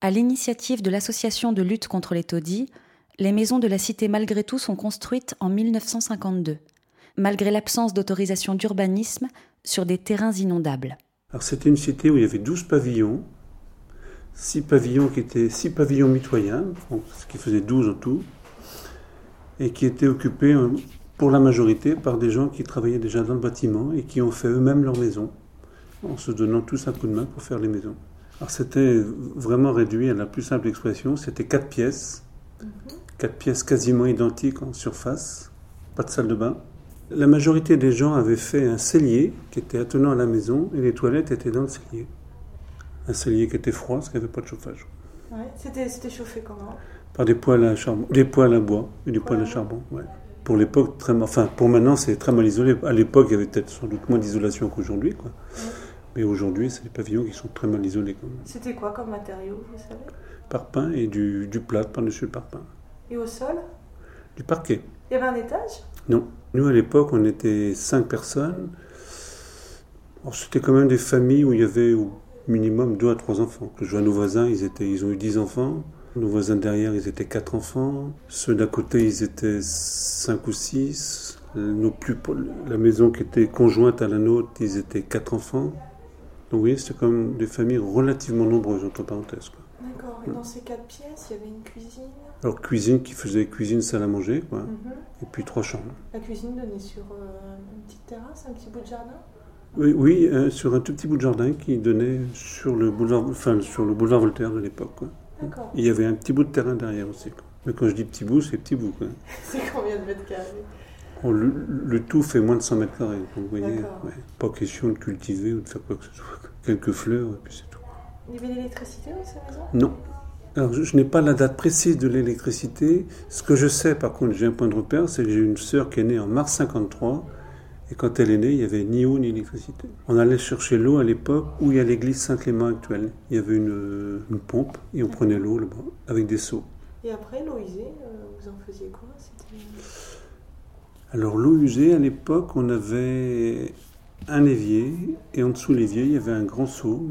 À l'initiative de l'association de lutte contre les taudis, les maisons de la cité malgré tout sont construites en 1952, malgré l'absence d'autorisation d'urbanisme sur des terrains inondables. Alors c'était une cité où il y avait 12 pavillons, 6 pavillons qui étaient 6 pavillons mitoyens, ce qui faisait 12 en tout, et qui étaient occupés pour la majorité par des gens qui travaillaient déjà dans le bâtiment et qui ont fait eux-mêmes leur maison, en se donnant tous un coup de main pour faire les maisons. Alors c'était vraiment réduit à la plus simple expression, c'était 4 pièces, 4 pièces quasiment identiques en surface, pas de salle de bain. La majorité des gens avaient fait un cellier qui était attenant à la maison et les toilettes étaient dans le cellier. Un cellier qui était froid parce qu'il n'y avait pas de chauffage. Ouais, c'était chauffé comment ? Par des poêles à charbon, des poêles à bois et des poêles à charbon. Ouais. Pour l'époque, pour maintenant, c'est très mal isolé. À l'époque, il y avait peut-être sans doute moins d'isolation qu'aujourd'hui, quoi. Ouais. Mais aujourd'hui, c'est des pavillons qui sont très mal isolés, quand même. C'était quoi comme matériau, vous savez ? Parpaing et du plâtre par-dessus le parpaing. Et au sol ? Du parquet. Il y avait un étage ? Non. Nous, à l'époque, on était 5 personnes. Alors, c'était quand même des familles où il y avait au minimum 2 à 3 enfants. Je vois nos voisins, ils ont eu 10 enfants. Nos voisins derrière, ils étaient 4 enfants. Ceux d'à côté, ils étaient 5 ou 6. La maison qui était conjointe à la nôtre, ils étaient 4 enfants. Donc, vous voyez, c'était quand même des familles relativement nombreuses, entre parenthèses, quoi. D'accord. Et dans ces 4 pièces, il y avait une cuisine ? Alors, cuisine qui faisait cuisine, salle à manger, quoi. Et puis 3 chambres. La cuisine donnait sur une petite terrasse, un petit bout de jardin ? Oui, sur un tout petit bout de jardin qui donnait sur le boulevard Voltaire de l'époque, quoi. D'accord. Il y avait un petit bout de terrain derrière aussi, quoi. Mais quand je dis petit bout, c'est petit bout, quoi. C'est combien de mètres carrés ? Le tout fait moins de 100 mètres carrés. Donc, vous voyez, pas question de cultiver ou de faire quoi que ce soit. Quelques fleurs, et puis c'est tout. Il y avait l'électricité dans ces maisons ? Non. Alors, je n'ai pas la date précise de l'électricité. Ce que je sais, par contre, j'ai un point de repère, c'est que j'ai une sœur qui est née en mars 53. Et quand elle est née, il n'y avait ni eau ni électricité. On allait chercher l'eau à l'époque où il y a l'église Saint-Clément actuelle. Il y avait une pompe et on prenait l'eau là-bas avec des seaux. Et après, l'eau usée, vous en faisiez quoi ? Alors l'eau usée, à l'époque, on avait un évier et en dessous de l'évier, il y avait un grand seau,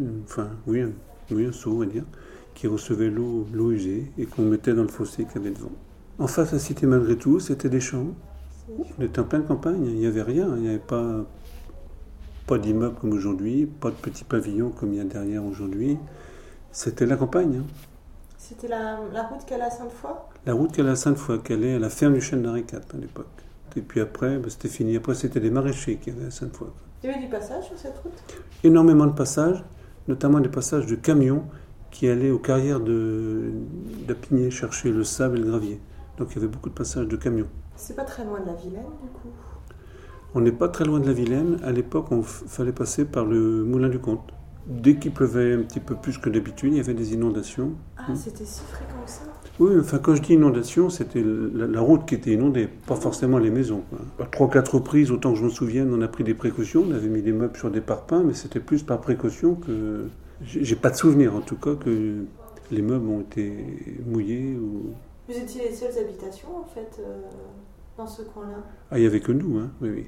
un seau, on va dire, qui recevait l'eau usée et qu'on mettait dans le fossé qu'il y avait devant. En face à la cité malgré tout, c'était des champs. On était en pleine campagne, il n'y avait rien, il n'y avait pas d'immeuble comme aujourd'hui, pas de petits pavillons comme il y a derrière aujourd'hui. C'était la campagne. C'était la route qui allait à Sainte-Foy ? La route qui allait à Sainte-Foy, qui allait à la ferme du chêne d'Henri IV à l'époque. Et puis après, c'était fini. Après, c'était des maraîchers qui allaient à Sainte-Foy. Il y avait du passage sur cette route ? Énormément de passages, notamment des passages de camions qui allaient aux carrières d'Apigné chercher le sable et le gravier. Donc il y avait beaucoup de passages de camions. C'est pas très loin de la Vilaine, du coup ? On n'est pas très loin de la Vilaine. À l'époque, il fallait passer par le Moulin du Comte. Dès qu'il pleuvait un petit peu plus que d'habitude, il y avait des inondations. Ah, c'était si fréquent que ça ? Oui, enfin, quand je dis inondation, c'était la route qui était inondée, pas forcément les maisons, quoi. À 3-4 reprises, autant que je me souvienne, on a pris des précautions. On avait mis des meubles sur des parpaings, mais c'était plus par précaution que... J'ai pas de souvenir, en tout cas, que les meubles ont été mouillés ou... Vous étiez les seules habitations, en fait, dans ce coin-là ? Ah, il n'y avait que nous, hein, oui.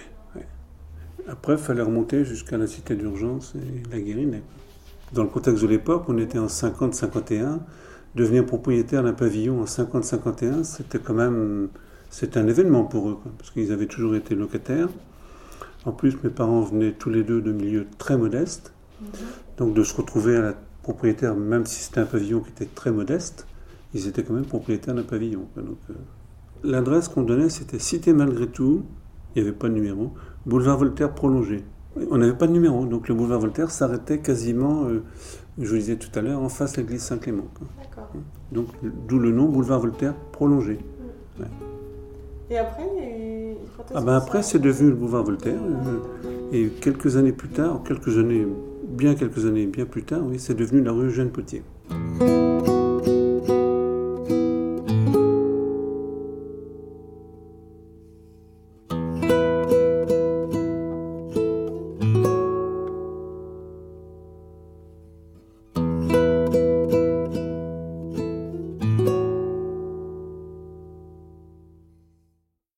Après, il fallait remonter jusqu'à la cité d'urgence et la Guérinette. Dans le contexte de l'époque, on était en 50-51. Devenir propriétaire d'un pavillon en 50-51, c'était un événement pour eux, quoi, parce qu'ils avaient toujours été locataires. En plus, mes parents venaient tous les deux de milieux très modestes. Donc de se retrouver à la propriétaire, même si c'était un pavillon qui était très modeste, ils étaient quand même propriétaires d'un pavillon, quoi. Donc, l'adresse qu'on donnait, c'était Cité malgré tout, il n'y avait pas de numéro, boulevard Voltaire prolongé. On n'avait pas de numéro, donc le boulevard Voltaire s'arrêtait quasiment, je vous disais tout à l'heure, en face de l'église Saint-Clément, quoi. D'accord. Donc d'où le nom boulevard Voltaire prolongé. Ouais. Et après, après c'est devenu le boulevard Voltaire. Et quelques années bien plus tard, oui, c'est devenu la rue Eugène Potier.